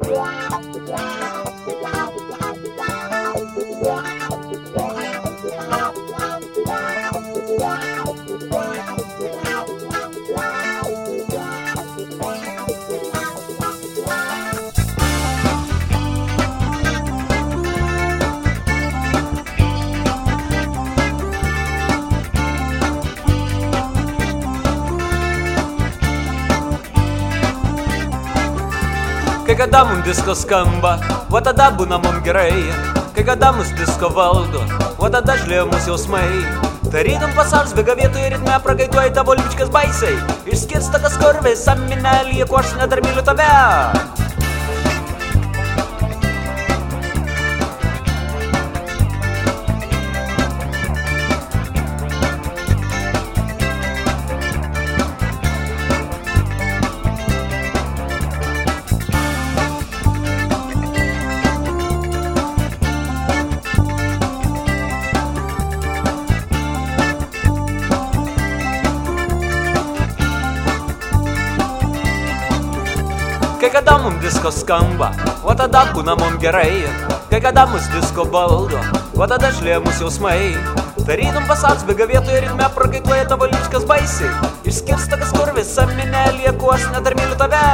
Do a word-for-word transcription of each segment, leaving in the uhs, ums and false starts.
Kai kada mums disko skamba, o tada būna mums gerai. Kai kada mus disko valdo, o tada žlėjo mūsų jausmai. Tarytum pasaulis bėga vietoje ritme, prakaituoja tavo liučkas baisiai. Išskirsta kas kurvė, saminelį, ko aš nedar myliu tave. Kai kada mums disko skamba, o tada būna mums gerai. Kai kada mus disko baldo, o tada žlėjo mūsų jausmai. Tarytum pasaulis bėga vietoje ritme, prakaituoja tavo liučkas baisiai. Išskirsta kas kurvė, saminelį, ko aš nedar myliu tave.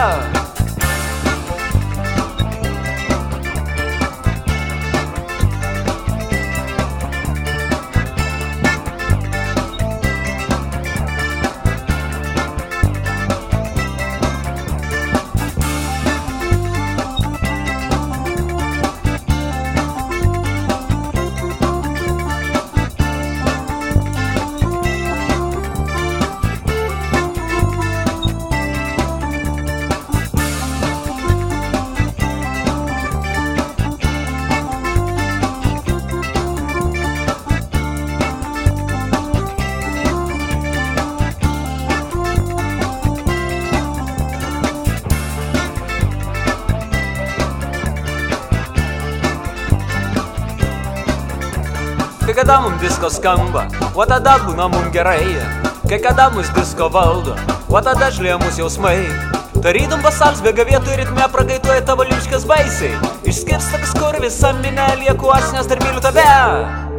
Kai kada mums disko skamba, o tada būna mums gerai. Kai kada mus disko valdo, o tada žlėjo mūsų jausmai. Tarytum pasaulis bėga vietoje ritme, prakaituoja tavo liučkas baisiai. Išskirsta kas kurvė, saminelį, ko aš nedar myliu tave.